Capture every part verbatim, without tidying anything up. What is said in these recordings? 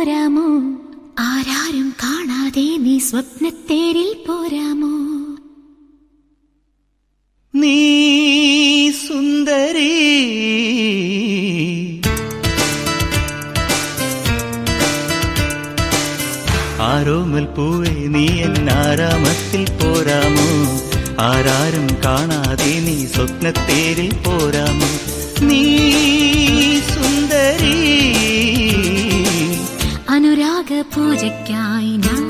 പോരാമോ? ആരാരും കാണാതെ നീ സ്വപ്നത്തേരിൽ പോരാമോ? നീ സുന്ദരി ആരോമൽ പൂവേ നീ എന്നാരാമത്തിൽ പോരാമോ? ആരാരും കാണാതെ നീ സ്വപ്നത്തേരിൽ പോരാമോ? നീ സുന്ദരി അനുരാഗ പൂജയ്ക്കായി ഞാൻ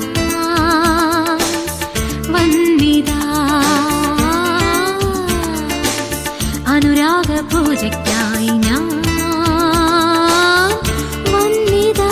വന്നിതാ. അനുരാഗ പൂജയ്ക്കായി ഞാൻ വന്നിതാ.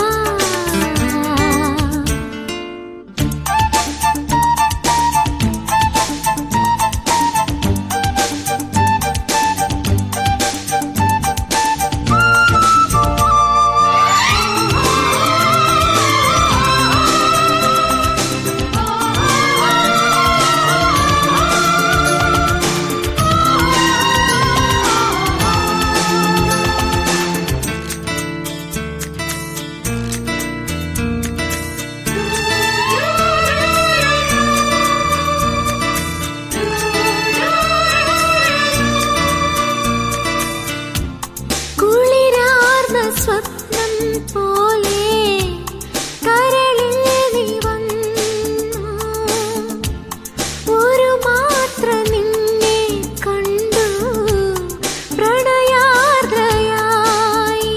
സ്വപ്നം പോലെ കരളിൽ നീ വന്നു. ഒരു മാത്ര നിന്നെ കണ്ടു പ്രണയാർദ്രയായി.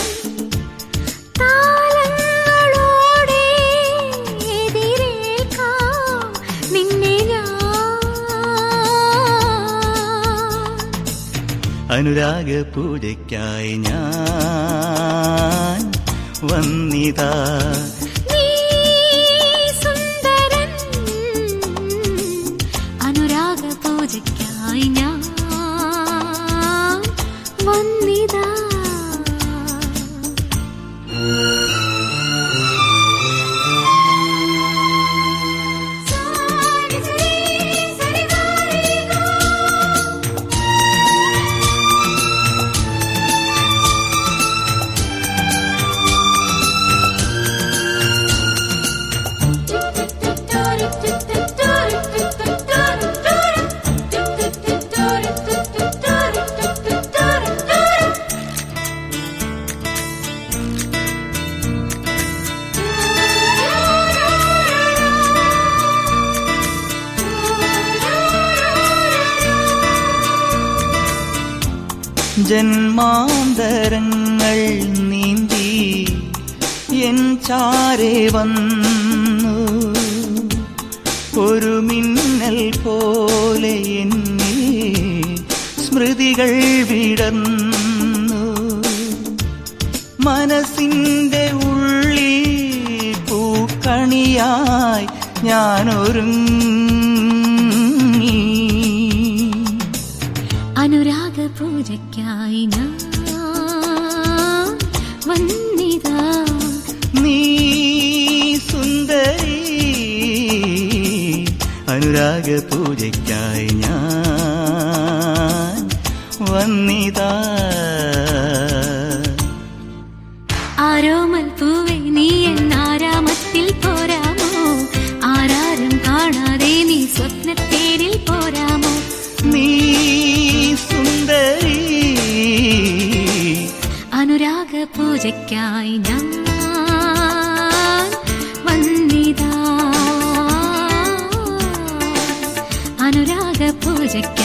താളങ്ങളോടെ എതിരേൽക്കാം നിന്നെ ഞാൻ. അനുരാഗ പൂജയ്ക്കായി ഞാൻ വന്നിതാ. നീ സുന്ദരൻ അനുരാഗ പൂജയ്ക്കായി ഞാൻ വന്നിതാ. ജന്മാന്തരങ്ങൾ നീന്തി എൻ ചാരെ വന്നു. ഒരു മിന്നൽ പോലെ എന്നെ സ്മൃതികൾ വിടർന്നു. മനസ്സിന്റെ ഉള്ളിൽ പൂക്കണിയായി ഞാനൊരുങ്ങി. അനുരാഗ പൂജയ്ക്കായി ഞാൻ വന്നിതാ. നീ സുന്ദരി അനുരാഗ പൂജയ്ക്കായി ഞാൻ വന്നിതാ. ആരോമൽ പൂവേ നീ എന്നാരാമത്തിൽ പോരാമോ? ആരാരും കാണാതെ നീ സ്വപ്നത്തേരിൽ പോരാമോ? നീ സുന്ദരി അനുരാഗ പൂജയ്ക്കായി ഞാൻ വന്നിതാ. അനുരാഗ പൂജയ്ക്ക്